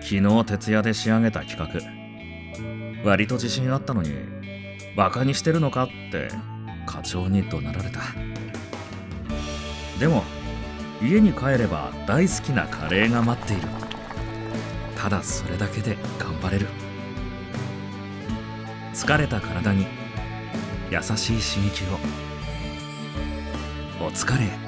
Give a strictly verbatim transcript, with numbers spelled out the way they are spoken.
昨日徹夜で仕上げた企画、割と自信あったのにバカにしてるのかって課長に怒鳴られた。でも家に帰れば大好きなカレーが待っている。ただそれだけで頑張れる。疲れた体に優しい刺激を。お疲れ。